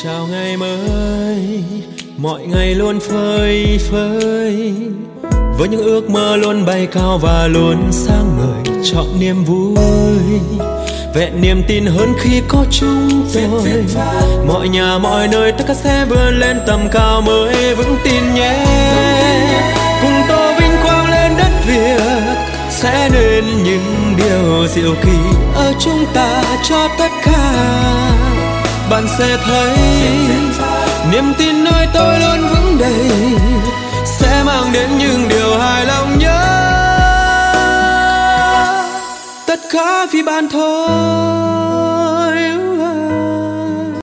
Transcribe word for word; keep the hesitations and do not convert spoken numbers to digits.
chào ngày mới, mọi ngày luôn phơi phới với những ước mơ luôn bay cao và luôn sáng ngời, chọn niềm vui vẹn niềm tin hơn khi có chúng tôi. Mọi nhà mọi nơi tất cả sẽ vươn lên tầm cao mới, vững tin nhé. Cùng tô vinh quang lên đất Việt, sẽ nên những điều diệu kỳ ở chúng ta cho tất cả. Bạn sẽ thấy niềm tin nơi tôi luôn vững đầy, sẽ mang đến những điều hài lòng nhớ. Tất cả vì bạn thôi.